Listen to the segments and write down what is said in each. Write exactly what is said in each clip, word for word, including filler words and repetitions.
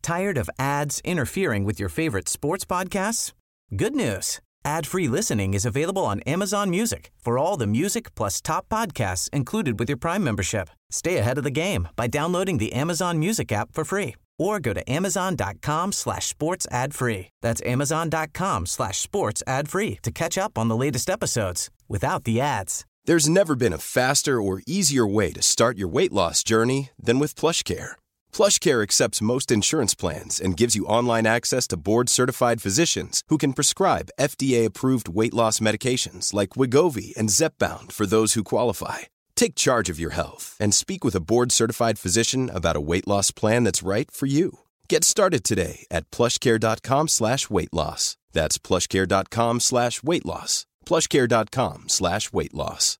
Tired of ads interfering with your favorite sports podcasts? Good news. Ad-free listening is available on Amazon Music for all the music plus top podcasts included with your Prime membership. Stay ahead of the game by downloading the Amazon Music app for free or go to amazon.com slash sports ad free. That's amazon.com slash sports ad free to catch up on the latest episodes without the ads. There's never been a faster or easier way to start your weight loss journey than with PlushCare. PlushCare accepts most insurance plans and gives you online access to board-certified physicians who can prescribe F D A-approved weight loss medications like Wegovy and Zepbound for those who qualify. Take charge of your health and speak with a board-certified physician about a weight loss plan that's right for you. Get started today at plushcare.com slash weight loss. That's plushcare.com slash weight loss. plushcare.com slash weight loss.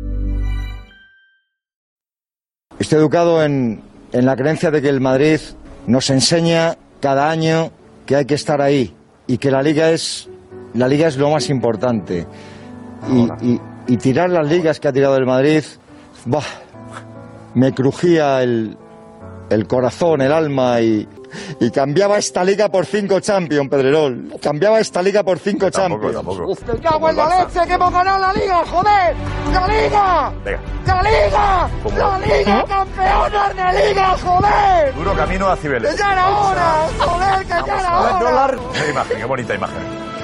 Estoy educado en, en la creencia de que el Madrid nos enseña cada año que hay que estar ahí y que la Liga es, la Liga es lo más importante. Y, y, y tirar las ligas que ha tirado el Madrid, bah, me crujía el, el corazón, el alma y, y cambiaba esta liga por cinco Champions, Pedrerol. Cambiaba esta liga por cinco tampoco, Champions. Tampoco. ¡Uf, que cago en la leche que hemos ganado la liga, joder! ¡La liga! Venga. ¡La liga! ¿Cómo? ¡La liga, campeones de liga, joder! Duro camino a Cibeles. ¡Que ya era hora! ¡Joder, que ya era hora! Qué imagen, qué bonita imagen.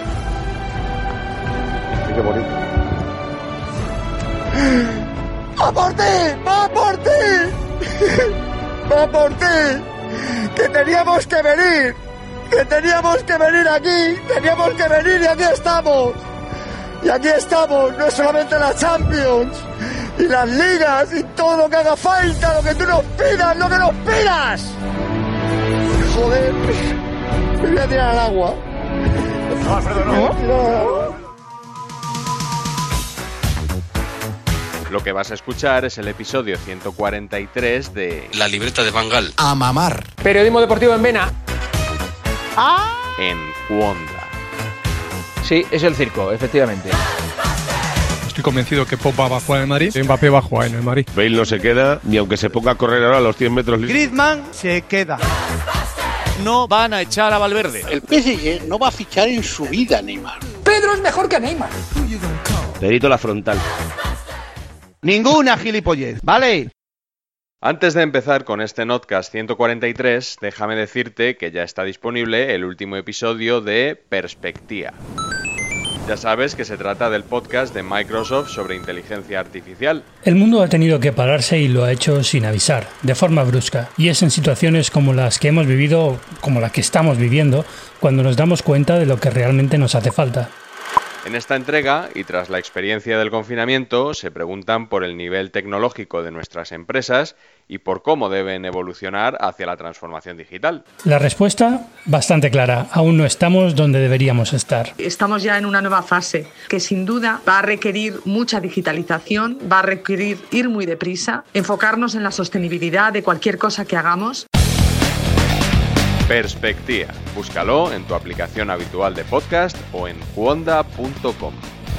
¡Qué bonito! ¡Va por ti! ¡Va por ti! ¡Va por ti! ¡Que teníamos que venir! ¡Que teníamos que venir aquí! ¡Teníamos que venir y aquí estamos! ¡Y aquí estamos! No es solamente la Champions y las ligas y todo lo que haga falta, lo que tú nos pidas, lo que nos pidas. Joder, me voy a tirar al agua. No, Alfredo, no. Lo que vas a escuchar es el episodio ciento cuarenta y tres de La libreta de Van Gaal. A mamar. Periodismo deportivo en Vena. ¡Ah! En Wanda. Sí, es el circo, efectivamente. Estoy convencido que Pogba va a jugar en el Madrid, Mbappé va a jugar en el Madrid. Bale no se queda, ni aunque se ponga a correr ahora a los cien metros. Griezmann se queda. No van a echar a Valverde. El P S G no va a fichar en su vida a Neymar. Pedro es mejor que Neymar. Perito la frontal. Ninguna gilipollez, ¿vale? Antes de empezar con este Notcast ciento cuarenta y tres, déjame decirte que ya está disponible el último episodio de Perspectiva. Ya sabes que se trata del podcast de Microsoft sobre inteligencia artificial. El mundo ha tenido que pararse y lo ha hecho sin avisar, de forma brusca. Y es en situaciones como las que hemos vivido, como la que estamos viviendo, cuando nos damos cuenta de lo que realmente nos hace falta. En esta entrega, y tras la experiencia del confinamiento, se preguntan por el nivel tecnológico de nuestras empresas y por cómo deben evolucionar hacia la transformación digital. La respuesta, bastante clara. Aún no estamos donde deberíamos estar. Estamos ya en una nueva fase que sin duda va a requerir mucha digitalización, va a requerir ir muy deprisa, enfocarnos en la sostenibilidad de cualquier cosa que hagamos. Perspectiva. Búscalo en tu aplicación habitual de podcast o en wanda punto com.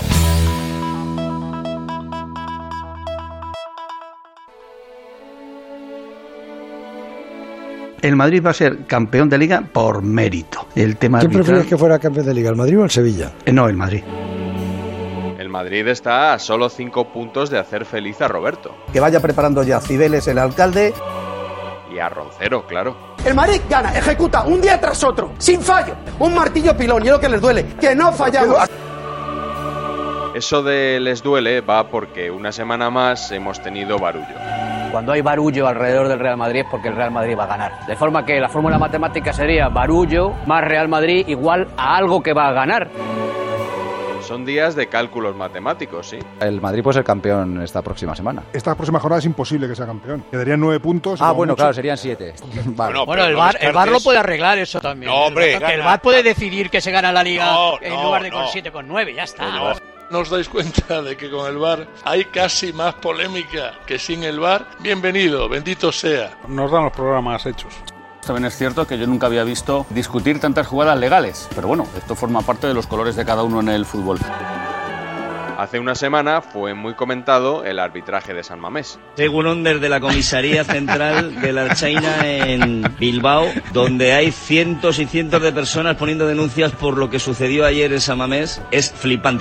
El Madrid va a ser campeón de Liga por mérito. El tema ¿Quién arbitral... prefieres que fuera campeón de Liga, el Madrid o el Sevilla? Eh, no, el Madrid. El Madrid está a solo cinco puntos de hacer feliz a Roberto. Que vaya preparando ya Cibeles, el alcalde. Y a Roncero, claro. El Madrid gana, ejecuta un día tras otro, sin fallo. Un martillo pilón, y es lo que les duele, que no fallamos. Eso de les duele va porque una semana más hemos tenido barullo. Cuando hay barullo alrededor del Real Madrid es porque el Real Madrid va a ganar. De forma que la fórmula matemática sería barullo más Real Madrid igual a algo que va a ganar. Son días de cálculos matemáticos, ¿sí? El Madrid puede ser campeón esta próxima semana. Esta próxima jornada es imposible que sea campeón. Quedarían nueve puntos. Ah, bueno, mucho... claro, serían siete. Vale. Bueno, bueno el, bar, el VAR lo puede arreglar eso también. No, hombre. El, el VAR puede decidir que se gana la Liga no, en no, lugar de no. con siete con nueve, ya está. No, no. ¿No os dais cuenta de que con el VAR hay casi más polémica que sin el VAR? Bienvenido, bendito sea. Nos dan los programas hechos. También es cierto que yo nunca había visto discutir tantas jugadas legales. Pero bueno, esto forma parte de los colores de cada uno en el fútbol. Hace una semana fue muy comentado el arbitraje de San Mamés. Según desde la comisaría central de la Ertzaintza en Bilbao, donde hay cientos y cientos de personas poniendo denuncias por lo que sucedió ayer en San Mamés, es flipante.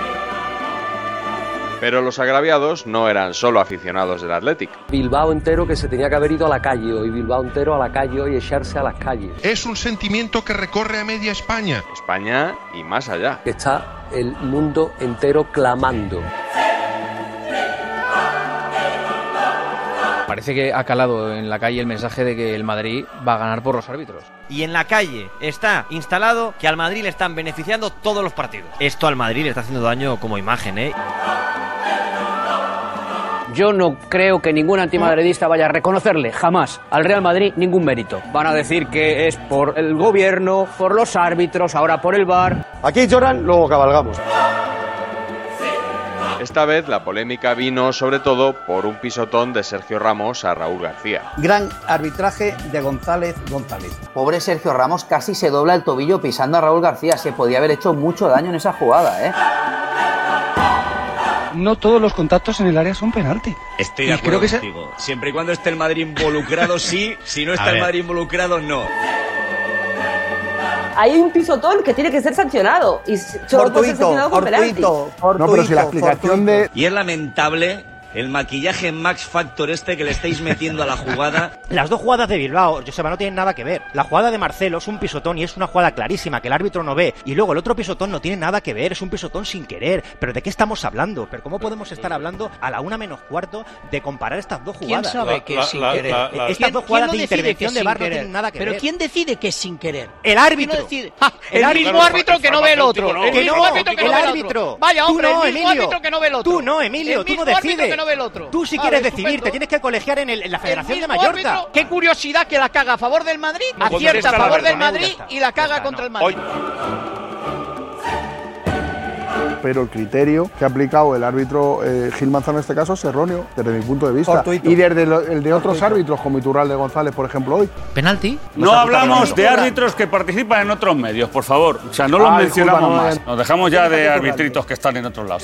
Pero los agraviados no eran solo aficionados del Athletic. Bilbao entero que se tenía que haber ido a la calle hoy, Bilbao entero a la calle hoy, echarse a las calles. Es un sentimiento que recorre a media España. España y más allá. Está el mundo entero clamando. Parece que ha calado en la calle el mensaje de que el Madrid va a ganar por los árbitros. Y en la calle está instalado que al Madrid le están beneficiando todos los partidos. Esto al Madrid le está haciendo daño como imagen, ¿eh? Yo no creo que ningún antimadridista vaya a reconocerle jamás al Real Madrid ningún mérito. Van a decir que es por el gobierno, por los árbitros, ahora por el V A R. Aquí lloran, luego cabalgamos. Esta vez la polémica vino sobre todo por un pisotón de Sergio Ramos a Raúl García. Gran arbitraje de González González. Pobre Sergio Ramos casi se dobla el tobillo pisando a Raúl García. Se podía haber hecho mucho daño en esa jugada, ¿eh? No todos los contactos en el área son penalti. Estoy de acuerdo contigo. Se... Siempre y cuando esté el Madrid involucrado, sí. Si no está el Madrid involucrado, no. Hay un pisotón que tiene que ser sancionado y solo puede ser sancionado con penalti. No, pero si la explicación de... Y es lamentable el maquillaje Max Factor este que le estáis metiendo a la jugada. Las dos jugadas de Bilbao, Joseba, no tienen nada que ver. La jugada de Marcelo es un pisotón y es una jugada clarísima que el árbitro no ve. Y luego el otro pisotón no tiene nada que ver, es un pisotón sin querer. ¿Pero de qué estamos hablando? ¿Pero cómo podemos estar hablando a la una menos cuarto de comparar estas dos jugadas? ¿Quién sabe que es sin la, querer? La, la, estas dos jugadas de intervención de V A R no tienen nada que ¿Pero ver. ¿Quién decide que es sin querer? El árbitro. No decide? Ah, el, el mismo árbitro que no ve el otro. El mismo no, árbitro que no ve el otro. Vaya, hombre, el mismo árbitro que no ve el otro. Tú no, Emilio, tú no decides. Que no ve el otro. Tú sí quieres decidir, te tienes que colegiar en, el, en la Federación de Mallorca. Árbitro, qué curiosidad que la caga a favor del Madrid, acierta a favor del Madrid y la caga contra el Madrid. Pero el criterio que ha aplicado el árbitro eh, Gil Manzano en este caso es erróneo, desde mi punto de vista. Fortuito. Y desde lo, el de otros Fortuito. árbitros, como Iturralde González, por ejemplo, hoy. ¿Penalti? No hablamos de árbitros que participan en otros medios, por favor. O sea, no los ah, mencionamos disculpa, no, más. Nos dejamos ya de arbitritos que están en otros lados.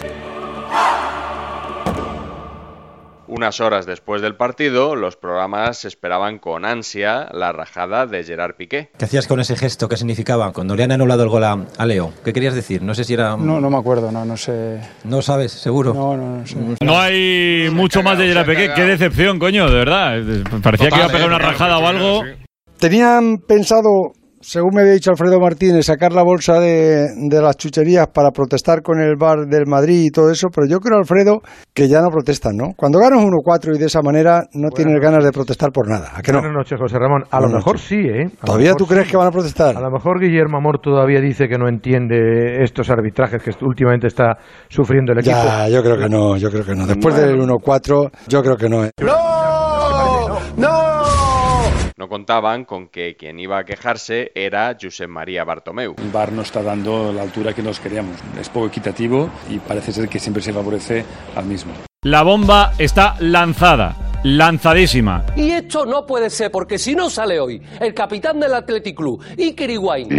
Unas horas después del partido, los programas esperaban con ansia la rajada de Gerard Piqué. ¿Qué hacías con ese gesto? ¿Qué significaba? Cuando le han anulado el gol a, a Leo, ¿qué querías decir? No sé si era... No, no me acuerdo, no, no sé... ¿No sabes, seguro? No, no, no sé. No hay mucho más de Gerard Piqué. Qué decepción, coño, de verdad. Parecía Total, que iba a pegar una rajada o algo. Tenían pensado... Según me había dicho Alfredo Martínez, sacar la bolsa de, de las chucherías para protestar con el V A R del Madrid y todo eso, pero yo creo, Alfredo, que ya no protestan, ¿no? Cuando ganas uno cuatro y de esa manera no bueno, tienes ganas de protestar por nada, ¿a qué no? Buenas noches, José Ramón. A Buenas lo mejor noches. sí, ¿eh? A ¿Todavía tú crees sí. que van a protestar? A lo mejor Guillermo Amor todavía dice que no entiende estos arbitrajes que últimamente está sufriendo el equipo. Ya, yo creo que no, yo creo que no. Después bueno. del uno cuatro, yo creo que no. ¿eh? ¡No! ¡No! No contaban con que quien iba a quejarse era Josep María Bartomeu. El V A R no está dando la altura que nos queríamos. Es poco equitativo y parece ser que siempre se favorece al mismo. La bomba está lanzada. Lanzadísima. Y esto no puede ser, porque si no sale hoy el capitán del Athletic Club, Iker Higuaín,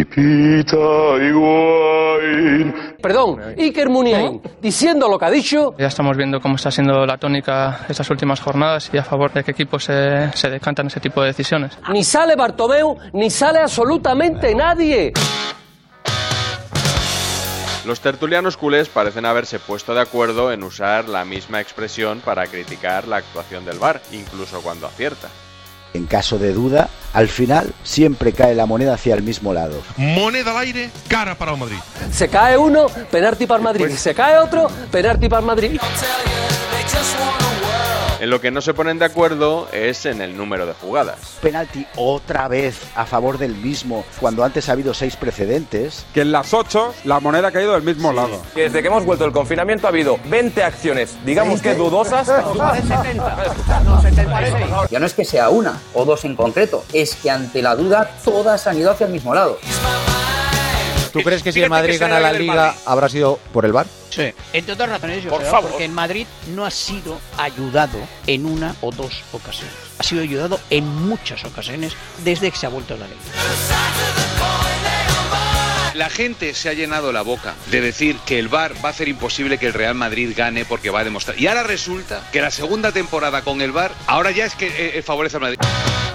perdón, Iker Muniain, diciendo lo que ha dicho. Ya estamos viendo cómo está siendo la tónica estas últimas jornadas y a favor de qué equipos se, se decantan ese tipo de decisiones. Ni sale Bartomeu, ni sale absolutamente nadie. Los tertulianos culés parecen haberse puesto de acuerdo en usar la misma expresión para criticar la actuación del V A R, incluso cuando acierta. En caso de duda, al final siempre cae la moneda hacia el mismo lado. Moneda al aire, cara para el Madrid. Se cae uno, penalti para el Madrid. Se cae otro, penalti para el Madrid. En lo que no se ponen de acuerdo es en el número de jugadas. Penalti otra vez a favor del mismo, cuando antes ha habido seis precedentes. Que en las ocho la moneda ha caído del mismo sí. lado. Desde que hemos vuelto del confinamiento ha habido veinte acciones, digamos que dudosas. Ya no es que sea una o dos en concreto, es que ante la duda todas han ido hacia el mismo lado. ¿Tú crees que si el Madrid gana la Liga habrá sido por el V A R? Sí, entre otras razones, yo por creo, favor. porque el Madrid no ha sido ayudado en una o dos ocasiones. Ha sido ayudado en muchas ocasiones desde que se ha vuelto a la Liga. La gente se ha llenado la boca de decir que el V A R va a hacer imposible que el Real Madrid gane porque va a demostrar. Y ahora resulta que la segunda temporada con el V A R, ahora ya es que eh, favorece al Madrid.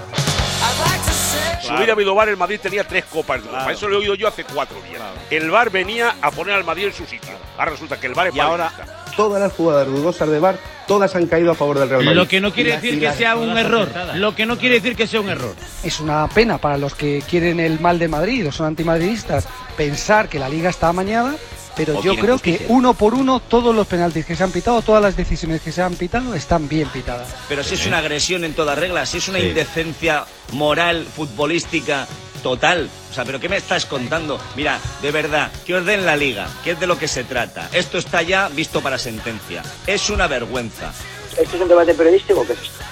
Si hubiera habido V A R, el Madrid tenía tres copas de Europa. Claro. Eso lo he oído yo hace cuatro días. Claro. El V A R venía a poner al Madrid en su sitio. Ahora resulta que el V A R es y ahora todas las jugadas dudosas de V A R, todas han caído a favor del Real Madrid. Lo que no quiere decir que sea un error. Lo que no quiere decir que sea un error. Es una pena para los que quieren el mal de Madrid o son antimadridistas pensar que la Liga está amañada. Pero yo creo que uno por uno todos los penaltis que se han pitado, todas las decisiones que se han pitado están bien pitadas. Pero si es una agresión en toda regla, si es una sí. indecencia moral, futbolística, total. O sea, ¿pero qué me estás contando? Mira, de verdad, que os den la Liga, que es de lo que se trata. Esto está ya visto para sentencia. Es una vergüenza. ¿Esto es un debate periodístico o qué es esto?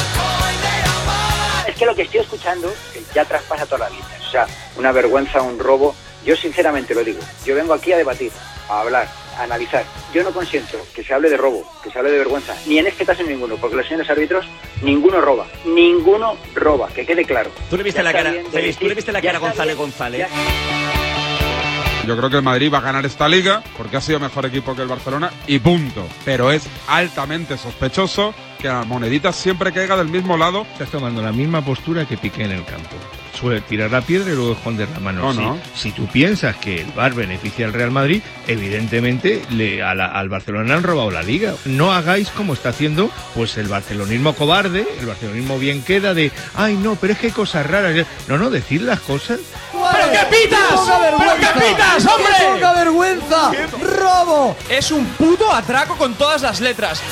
Es que lo que estoy escuchando ya traspasa todas las líneas. O sea, una vergüenza, un robo. Yo sinceramente lo digo, yo vengo aquí a debatir, a hablar, a analizar. Yo no consiento que se hable de robo, que se hable de vergüenza, ni en este caso ninguno, porque los señores árbitros, ninguno roba, ninguno roba, que quede claro. ¿Tú le viste la cara, Félix, tú le viste la cara a González González? Yo creo que el Madrid va a ganar esta Liga porque ha sido mejor equipo que el Barcelona y punto. Pero es altamente sospechoso que la monedita siempre caiga del mismo lado. Estás tomando la misma postura que Piqué en el campo. Suele tirar la piedra y luego esconder la mano. No, no. Si, si tú piensas que el V A R beneficia al Real Madrid, evidentemente le, a la, al Barcelona han robado la Liga. No hagáis como está haciendo pues el barcelonismo cobarde, el barcelonismo bien queda de, ay no, pero es que hay cosas raras. No, no, decir las cosas. ¡Pero qué pitas! ¡Pero qué pitas, hombre! ¡Qué poca vergüenza! ¡Robo! Es un puto atraco con todas las letras.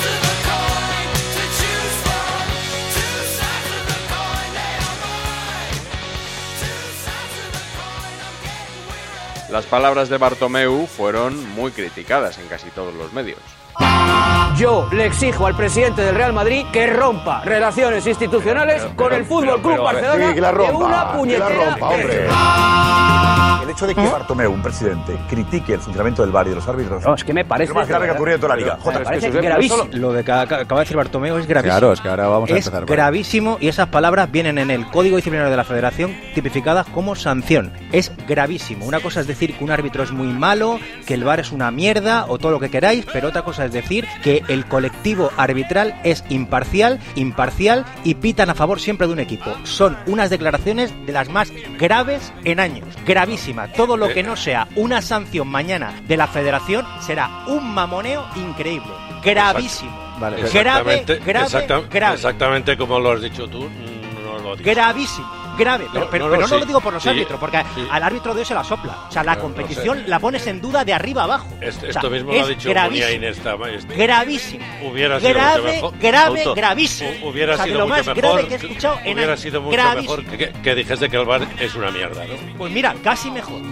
Las palabras de Bartomeu fueron muy criticadas en casi todos los medios. Yo le exijo al presidente del Real Madrid que rompa relaciones institucionales pero, pero, con el Fútbol Club Barcelona sí, que la rompa, de una puñetera que la rompa, hombre. El hecho de que Bartomeu, un presidente, critique el funcionamiento del V A R y de los árbitros. No, es que me parece. Es lo más grave que ha ocurrido en toda la Liga. Me parece gravísimo. Lo de que acaba de decir Bartomeu es gravísimo. Claro, es que ahora vamos a es empezar. Es gravísimo y esas palabras vienen en el Código Disciplinario de la Federación tipificadas como sanción. Es gravísimo. Una cosa es decir que un árbitro es muy malo, que el V A R es una mierda o todo lo que queráis, pero otra cosa es decir que el colectivo arbitral es imparcial, imparcial y pitan a favor siempre de un equipo. Son unas declaraciones de las más graves en años. Gravísima. Todo lo que no sea una sanción mañana de la Federación será un mamoneo increíble. Gravísimo. Vale. Grave, grave, exacta, grave. Exactamente como lo has dicho tú. No lo digo. Gravísimo. Grave, pero, no, pero, no, pero no, no sí, lo digo por los sí, árbitros, porque sí. al árbitro de hoy se la sopla. O sea, la no, competición no sé. la pones en duda de arriba abajo. Esto, o sea, esto mismo lo ha dicho Muniain esta, este. Gravísimo. Hubiera sido grave, mucho mejor. grave, Auto. gravísimo. Hubiera o sea, sido lo mucho más mejor. grave que he escuchado en Hubiera años. sido mucho gravísimo. mejor que, que dijese que el V A R es una mierda, ¿no? Pues mira, casi mejor.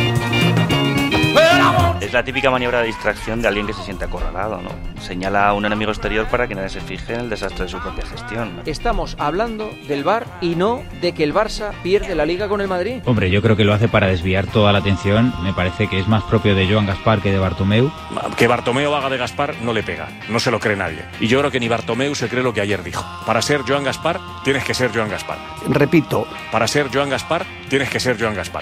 Es la típica maniobra de distracción de alguien que se siente acorralado, ¿no? Señala a un enemigo exterior para que nadie se fije en el desastre de su propia gestión. Estamos hablando del V A R y no de que el Barça pierde la Liga con el Madrid. Hombre, yo creo que lo hace para desviar toda la atención. Me parece que es más propio de Joan Gaspar que de Bartomeu. Que Bartomeu haga de Gaspar no le pega, no se lo cree nadie. Y yo creo que ni Bartomeu se cree lo que ayer dijo. Para ser Joan Gaspar, tienes que ser Joan Gaspar. Repito. Para ser Joan Gaspar, tienes que ser Joan Gaspar.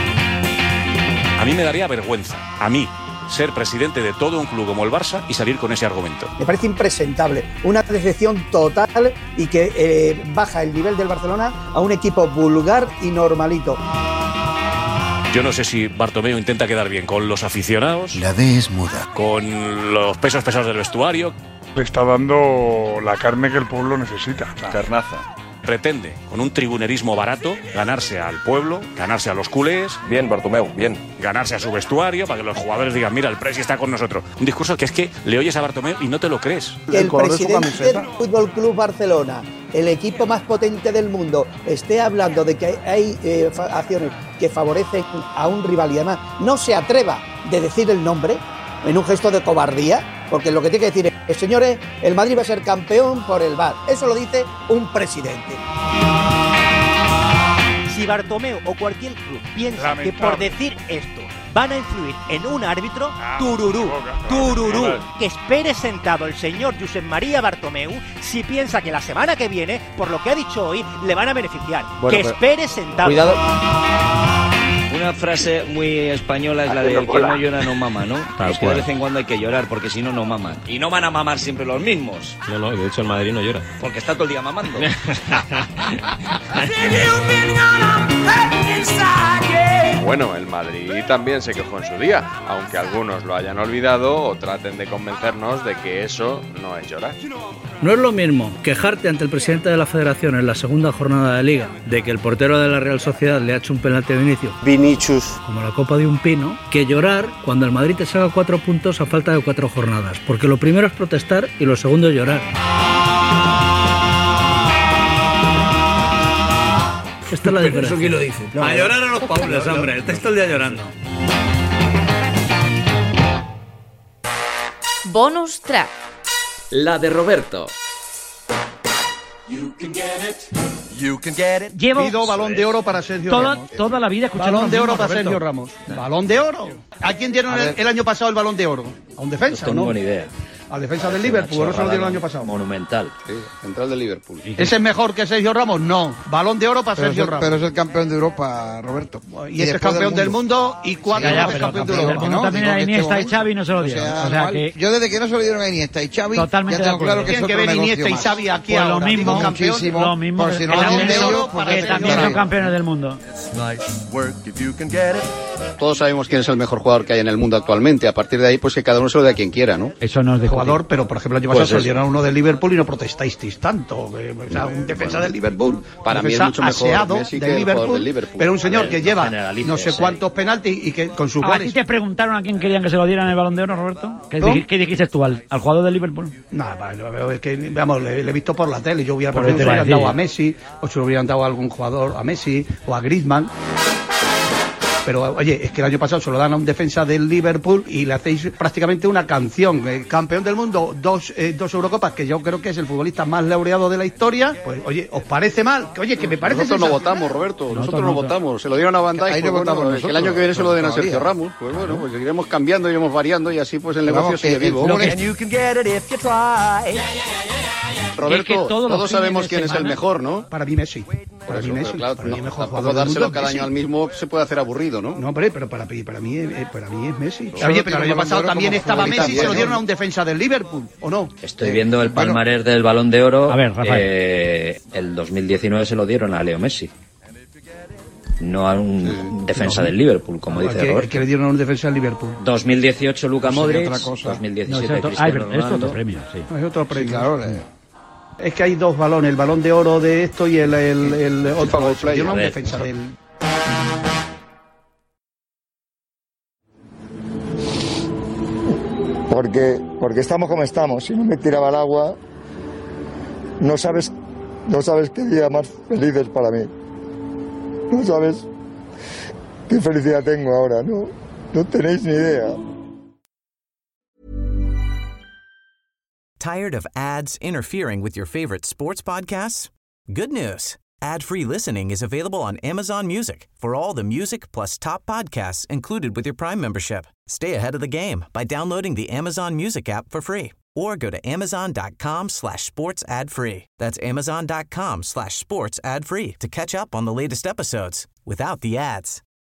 A mí me daría vergüenza, a mí, ser presidente de todo un club como el Barça y salir con ese argumento. Me parece impresentable, una decepción total y que eh, baja el nivel del Barcelona a un equipo vulgar y normalito. Yo no sé si Bartomeu intenta quedar bien con los aficionados. La D es muda. Con los pesos pesados del vestuario. Le está dando la carne que el pueblo necesita. Carnaza. Pretende, con un tribunerismo barato, ganarse al pueblo, ganarse a los culés. Bien, Bartomeu, bien. Ganarse a su vestuario para que los jugadores digan, mira, el Presi está con nosotros. Un discurso que es que le oyes a Bartomeu y no te lo crees. Que el presidente del Fútbol Club Barcelona, el equipo más potente del mundo, esté hablando de que hay eh, acciones que favorecen a un rival y además no se atreva de decir el nombre en un gesto de cobardía, porque lo que tiene que decir es, señores, el Madrid va a ser campeón por el V A R. Eso lo dice un presidente. Si Bartomeu o cualquier club piensa Lamentable. que por decir esto van a influir en un árbitro, tururú, tururú, que espere sentado el señor Josep María Bartomeu si piensa que la semana que viene, por lo que ha dicho hoy, le van a beneficiar. Bueno, que espere sentado. Cuidado. Una una frase muy española es la de que no llora no mama, ¿no? Tal Es que de cual. vez en cuando hay que llorar, porque si no, no maman. Y no van a mamar siempre los mismos. No, no, de hecho el Madrid no llora. Porque está todo el día mamando. Bueno, el Madrid también se quejó en su día, aunque algunos lo hayan olvidado o traten de convencernos de que eso no es llorar. No es lo mismo quejarte ante el presidente de la Federación en la segunda jornada de Liga de que el portero de la Real Sociedad le ha hecho un penalti a Vinicius, Vinicius, como la copa de un pino, que llorar cuando el Madrid te saca cuatro puntos a falta de cuatro jornadas, porque lo primero es protestar y lo segundo es llorar. Esta es la diferencia. ¿Eso quién lo dice? No, a no, llorar a los no, paules, no, no, hombre. Estáis todo el día llorando. Bonus track. La de Roberto. Llevo Pido balón de oro para Sergio toda, Ramos. toda la vida escuchando Balón lo de mismo, oro para Roberto. Sergio Ramos. Balón de oro. ¿A quién dieron el, el año pasado el balón de oro? A un defensa, No ¿no? tengo ni idea. Al defensa del Liverpool, no se lo dieron el año pasado. Monumental. Sí, central del Liverpool. ¿Ese es mejor que Sergio Ramos? No. Balón de oro para Pero Sergio es el- Ramos. pero es el campeón de Europa, Roberto. Y ese es campeón del mundo y cuatro Ya, ya, veces pero campeón de campeón del Europa, mundo ¿no? también Digo era que este Iniesta y momento- Xavi no se lo O dieron. sea, O sea normal. que Yo desde que no se lo dieron a Iniesta y Xavi, Totalmente ya de tengo acuerdo. claro que es Tienen que otro ver negocio Iniesta y más. Xavi aquí pues lo ahora. mismo, Digo, campeón. muchísimo. lo mismo Por que si no que lo también han son- leído, pues que que también tengan son campeones del mundo. Todos sabemos quién es el mejor jugador que hay en el mundo actualmente. A partir de ahí, pues que cada uno se lo dé a quien quiera, ¿no? Eso no es de Jugador, pero por ejemplo el año pasado Pues se lo eso. dieron a uno del Liverpool y no protestasteis tanto. que, o sea, un defensa del Liverpool, Para un mí es defensa mucho mejor aseado Messi que del el jugador Liverpool, del Liverpool. pero un señor que No lleva generalices, no sé sí. cuántos penaltis y que con sus ¿A ti goles. te preguntaron a quién querían que se lo dieran el Balón de Oro, Roberto? ¿Qué, ¿No? dij- qué dijiste tú al, al jugador del Liverpool? Nada, vale, lo veo, es que, vamos, le, le he visto por la tele. Yo hubiera Por preferido eso que te le iba a hubieran dado a decir. Messi, o se lo hubieran dado a algún jugador, a Messi o a Griezmann. Pero oye, es que el año pasado se lo dan a un defensa del Liverpool y le hacéis prácticamente una canción. Eh, campeón del mundo, dos, eh, dos Eurocopas, que yo creo que es el futbolista más laureado de la historia. Pues oye, ¿os parece mal? Que, oye, que me parece Nosotros no sensacional. votamos, Roberto. Nosotros, Nosotros no no. votamos. Se lo dieron a Van Dijk. Ahí no pues, votamos bueno, que el nosotros, año que viene se lo den a todavía. Sergio Ramos. Pues bueno, pues iremos cambiando, iremos variando y así pues el negocio Vamos, que sigue el vivo. fútbol es- Roberto, Y es que todos todos, los fines sabemos de quién es el semana- mejor, ¿no? Para mí Messi. Por Para eso, mí pero Messi. claro, Para mí no, el mejor tampoco jugador del dárselo mundo es cada Messi. año al mismo se puede hacer aburrido, ¿no? No, hombre, pero para mí, para mí, eh, para mí es Messi. Solo Oye, tiene pero el un año Balón de pasado Oro también como estaba futbolista Messi y se lo bien, dieron ¿no? a un defensa del Liverpool, ¿o no? Estoy viendo el palmarés del Balón de Oro. Eh, el dos mil diecinueve se lo dieron a Leo Messi. No a un defensa No. del Liverpool, como dice que, Roberto. que le dieron a un defensa del Liverpool. dos mil dieciocho Luka Sería Modric, otra cosa. dos mil diecisiete No, es otro- Cristiano ah, es Ronaldo. otro premio, sí. Es otro premio. Sí, claro, eh. Es que hay dos balones, el balón de oro de esto y el, el, el otro. Yo no A un ver, defensa del... Porque, porque estamos como estamos. Si no me tiraba el agua, no sabes, no sabes qué día más feliz es para mí. No sabes qué felicidad tengo ahora, no, no tenéis ni idea. Tired of ads interfering with your favorite sports podcasts? Good news. Ad-free listening is available on Amazon Music for all the music plus top podcasts included with your Prime membership. Stay ahead of the game by downloading the Amazon Music app for free or go to amazon.com slash sports ad free. That's amazon.com slash sports ad free to catch up on the latest episodes without the ads.